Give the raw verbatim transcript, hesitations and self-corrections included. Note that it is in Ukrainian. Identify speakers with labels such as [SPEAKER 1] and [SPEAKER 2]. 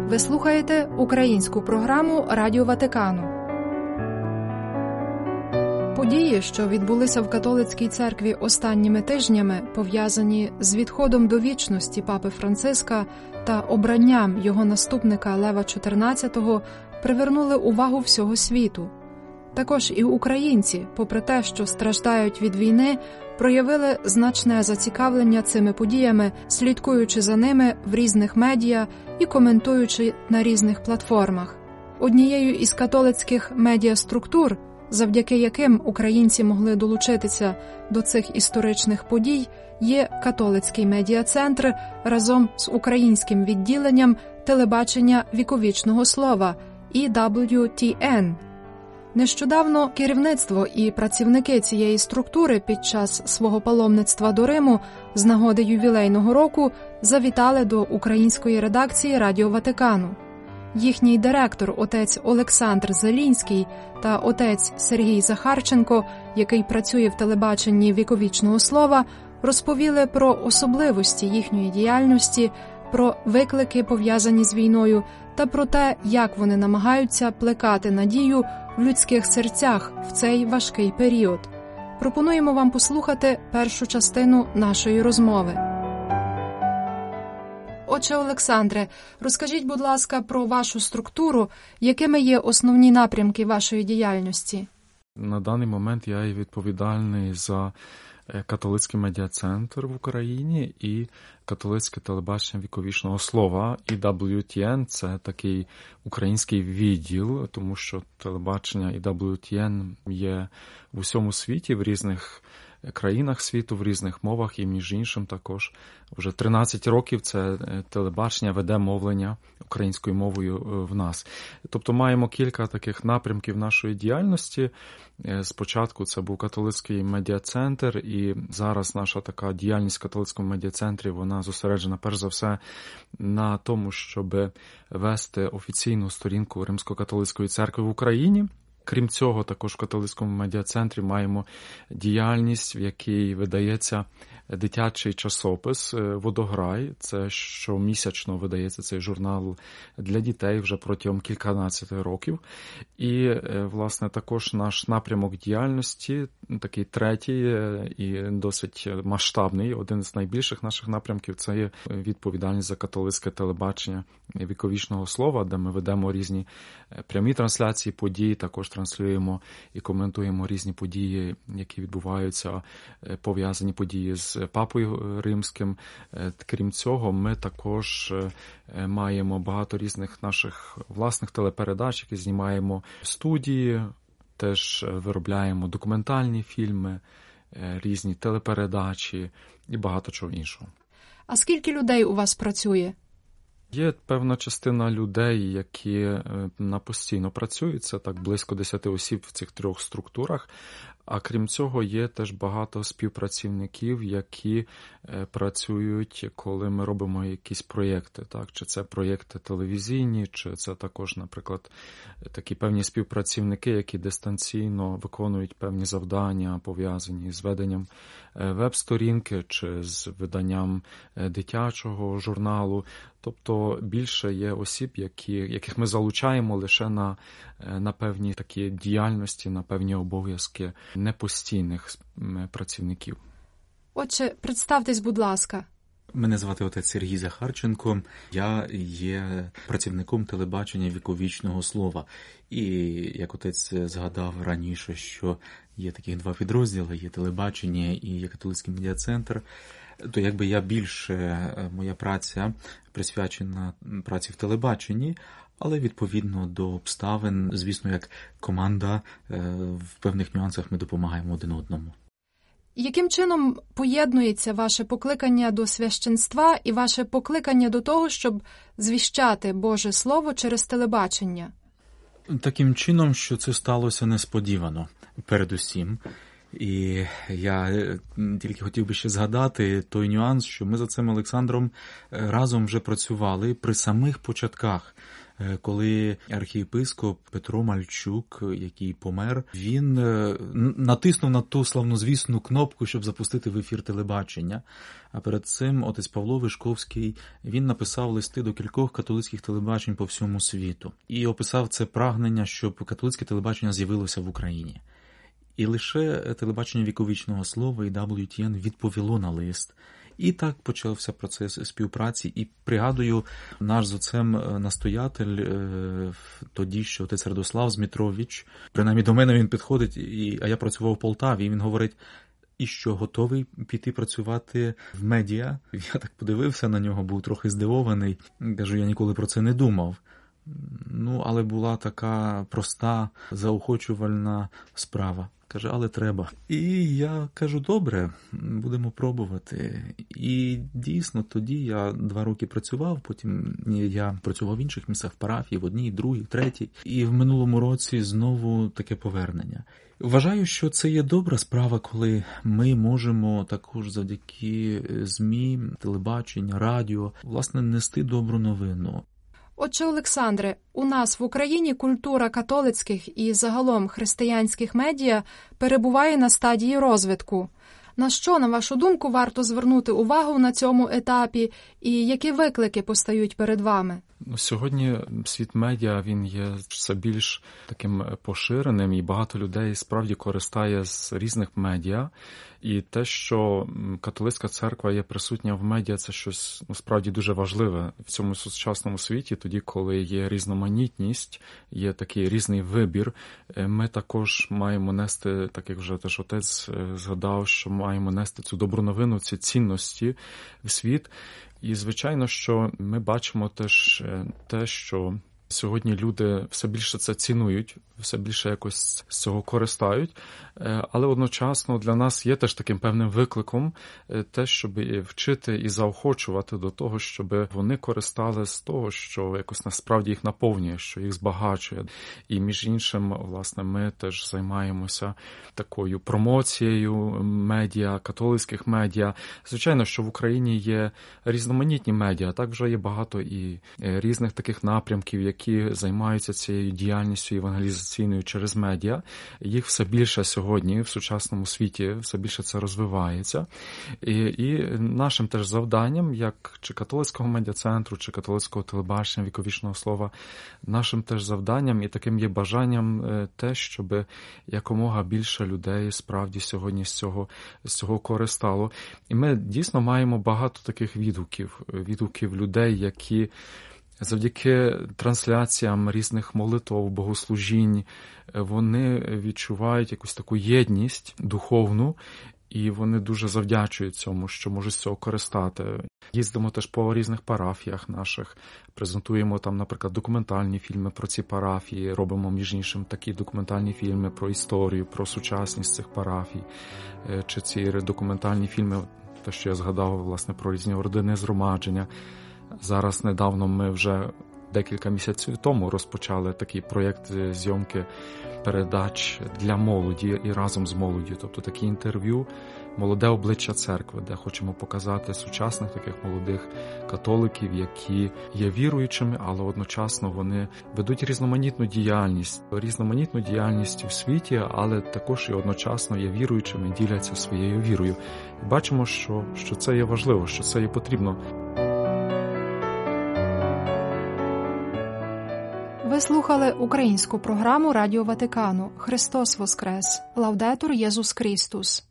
[SPEAKER 1] Ви слухаєте українську програму Радіо Ватикану. Події, що відбулися в католицькій церкві останніми тижнями, пов'язані з відходом до вічності папи Франциска та обранням його наступника Лева чотирнадцятого, привернули увагу всього світу. Також і українці, попри те, що страждають від війни, проявили значне зацікавлення цими подіями, слідкуючи за ними в різних медіа і коментуючи на різних платформах. Однією із католицьких медіаструктур, завдяки яким українці могли долучитися до цих історичних подій, є католицький медіа-центр разом з українським відділенням телебачення віковічного слова і дабл ю ті ен. Нещодавно керівництво і працівники цієї структури під час свого паломництва до Риму з нагоди ювілейного року завітали до української редакції Радіо Ватикану. Їхній директор, отець Олександр Зелінський, та отець Сергій Захарченко, який працює в телебаченні віковічного слова, розповіли про особливості їхньої діяльності, про виклики, пов'язані з війною, та про те, як вони намагаються плекати надію в людських серцях в цей важкий період. Пропонуємо вам послухати першу частину нашої розмови. Отче Олександре, розкажіть, будь ласка, про вашу структуру, якими є основні напрямки вашої діяльності?
[SPEAKER 2] На даний момент я є відповідальний за католицький медіа-центр в Україні і католицьке телебачення віковічного слова, і дабл ю ті ен – це такий український відділ, тому що телебачення і дабл ю ті ен є в усьому світі, в різних країнах світу, в різних мовах, і між іншим також вже тринадцять років це телебачення веде мовлення українською мовою в нас. Тобто маємо кілька таких напрямків нашої діяльності. Спочатку це був католицький медіа-центр, і зараз наша така діяльність в католицькому медіа-центрі, вона зосереджена перш за все на тому, щоб вести офіційну сторінку Римсько-католицької церкви в Україні. Крім цього, також в католицькому медіа-центрі маємо діяльність, в якій видається дитячий часопис «Водограй». Це щомісячно видається цей журнал для дітей вже протягом кільканадцяти років. І, власне, також наш напрямок діяльності, такий третій і досить масштабний, один з найбільших наших напрямків – це є відповідальність за католицьке телебачення віковічного слова, де ми ведемо різні прямі трансляції подій, також транслюємо і коментуємо різні події, які відбуваються, пов'язані події з Папою Римським. Крім цього, ми також маємо багато різних наших власних телепередач, які знімаємо в студії, теж виробляємо документальні фільми, різні телепередачі і багато чого іншого.
[SPEAKER 1] А скільки людей у вас працює?
[SPEAKER 2] Є певна частина людей, які на постійно працюють, це так близько десяти осіб в цих трьох структурах. А крім цього, є теж багато співпрацівників, які працюють, коли ми робимо якісь проєкти. Так? Чи це проєкти телевізійні, чи це також, наприклад, такі певні співпрацівники, які дистанційно виконують певні завдання, пов'язані з веденням веб-сторінки, чи з виданням дитячого журналу. Тобто більше є осіб, які, яких ми залучаємо лише на, на певні такі діяльності, на певні обов'язки непостійних працівників.
[SPEAKER 1] Отже, представтесь, будь ласка.
[SPEAKER 3] Мене звати отець Сергій Захарченко. Я є працівником телебачення віковічного слова. І, як отець згадав раніше, що є таких два підрозділи, є телебачення і є католицький медіа-центр, то якби я більше, моя праця присвячена праці в телебаченні, але відповідно до обставин, звісно, як команда, в певних нюансах ми допомагаємо один одному.
[SPEAKER 1] Яким чином поєднується ваше покликання до священства і ваше покликання до того, щоб звіщати Боже Слово через телебачення?
[SPEAKER 3] Таким чином, що це сталося несподівано, передусім. І я тільки хотів би ще згадати той нюанс, що ми за цим Олександром разом вже працювали при самих початках коли архієпископ Петро Мальчук, який помер, він натиснув на ту славнозвісну кнопку, щоб запустити в ефір телебачення. А перед цим отець Павло Вишковський, він написав листи до кількох католицьких телебачень по всьому світу. І описав це прагнення, щоб католицьке телебачення з'явилося в Україні. І лише телебачення віковічного слова і дабл ю ті ен відповіло на лист. І так почався процес співпраці. І пригадую, наш з отцем настоятель, тоді що отець Радослав Змітрович, принаймні до мене він підходить, і, а я працював в Полтаві, і він говорить: і що, готовий піти працювати в медіа? Я так подивився на нього, був трохи здивований. Кажу, я ніколи про це не думав. Ну, але була така проста, заохочувальна справа. Каже, але треба. І я кажу, добре, будемо пробувати. І дійсно, тоді я два роки працював, потім я працював в інших місцях, в парафії, в одній, другій, третій. І в минулому році знову таке повернення. Вважаю, що це є добра справа, коли ми можемо також завдяки ЗМІ, телебачення, радіо, власне, нести добру новину.
[SPEAKER 1] Отче Олександре, у нас в Україні культура католицьких і загалом християнських медіа перебуває на стадії розвитку. На що, на вашу думку, варто звернути увагу на цьому етапі і які виклики постають перед вами?
[SPEAKER 2] Сьогодні світ медіа, він є все більш таким поширеним, і багато людей справді користає з різних медіа. І те, що католицька церква є присутня в медіа, це щось насправді дуже важливе в цьому сучасному світі, тоді, коли є різноманітність, є такий різний вибір. Ми також маємо нести, так як вже теж отець згадав, що маємо нести цю добру новину, ці цінності в світ. І, звичайно, що ми бачимо теж те, що сьогодні люди все більше це цінують, все більше якось з цього користають, але одночасно для нас є теж таким певним викликом те, щоб вчити і заохочувати до того, щоб вони користали з того, що якось насправді їх наповнює, що їх збагачує. І між іншим, власне, ми теж займаємося такою промоцією медіа, католицьких медіа. Звичайно, що в Україні є різноманітні медіа, так вже є багато і різних таких напрямків, які займаються цією діяльністю евангелізаційною через медіа. Їх все більше сьогодні в сучасному світі, все більше це розвивається. І, і нашим теж завданням, як чи католицького медіа-центру, чи католицького телебачення, віковічного слова, нашим теж завданням і таким є бажанням те, щоб якомога більше людей справді сьогодні з цього, з цього користало. І ми дійсно маємо багато таких відгуків, відгуків людей, які завдяки трансляціям різних молитв, богослужінь, вони відчувають якусь таку єдність духовну, і вони дуже завдячують цьому, що можуть з цього користати. Їздимо теж по різних парафіях наших, презентуємо там, наприклад, документальні фільми про ці парафії, робимо, між іншим, такі документальні фільми про історію, про сучасність цих парафій, чи ці документальні фільми, те, що я згадав, власне, про різні ордени згромадження. Зараз недавно ми вже декілька місяців тому розпочали такий проєкт зйомки передач для молоді і разом з молоддю. Тобто такі інтерв'ю «Молоде обличчя церкви», де хочемо показати сучасних таких молодих католиків, які є віруючими, але одночасно вони ведуть різноманітну діяльність, різноманітну діяльність у світі, але також і одночасно є віруючими, діляться своєю вірою. І бачимо, що, що це є важливо, що це є потрібно.
[SPEAKER 1] Ви слухали українську програму Радіо Ватикану «Христос Воскрес! Лаудетур Єсус Христос».